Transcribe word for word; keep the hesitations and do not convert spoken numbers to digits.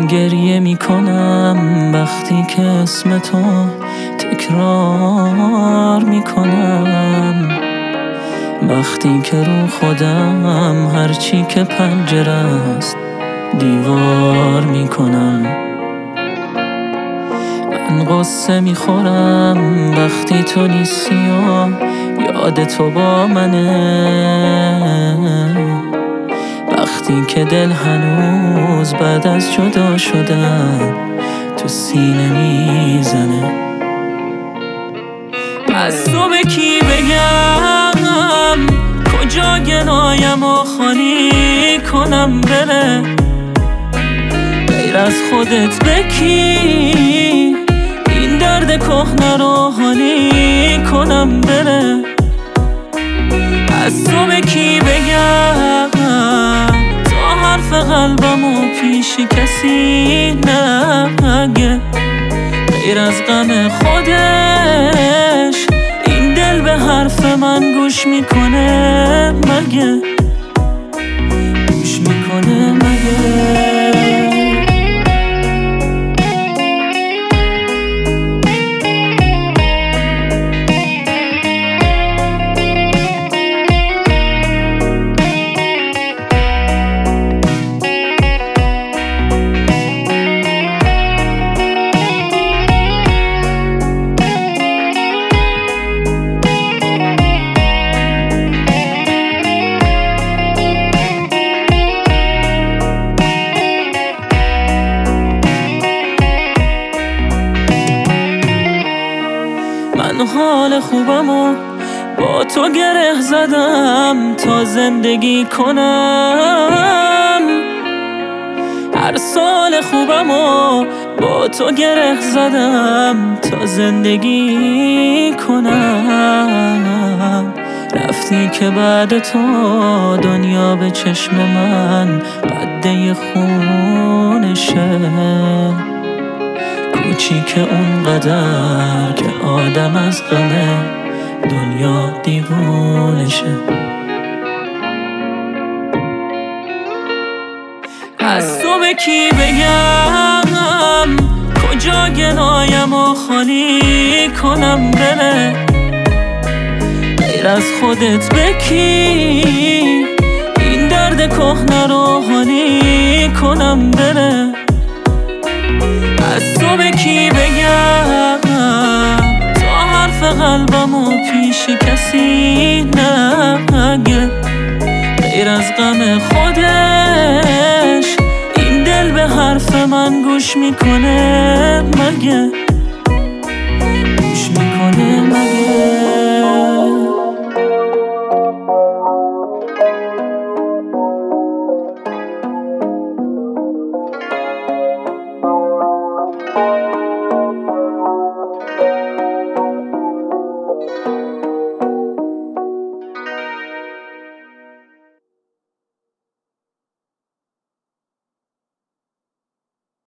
گریه میکنم وقتی که اسم تو تکرار میکنم، وقتی که رو خودم هرچی که پنجره است دیوار میکنم. من قصه میخورم وقتی تو نیستی و یاد تو با منه، وقتی که دل هنوز بعد از جدا شدن تو سینه میزنه. از تو به کی بگم کجا گنایم و خالی کنم بره، غیر از خودت به کی این درد کهنه رو حالی کنم بره. از تو به کی بگم تا حرف قلبمو پیش کسی نگه، غیر از غم خودش این دل به حرف من گوش میکنه مگه، گوش میکنه مگه. من حال خوبمو با تو گره زدم تا زندگی کنم، هر سال خوبمو با تو گره زدم تا زندگی کنم. رفتی که بعد تو دنیا به چشم من قده خونشه، کوچیک اون قدر که آدم از غمه دنیا دیوونشه. از تو به کی بگم کجا گنایم و خالی کنم بره، غیر از خودت به کی این درد کهنه رو حالی کنم بره. از تو به کی بگم تا حرف قلبمو پیش کسی نگه، غیر از غم خودش این دل به حرف من گوش میکنه مگه.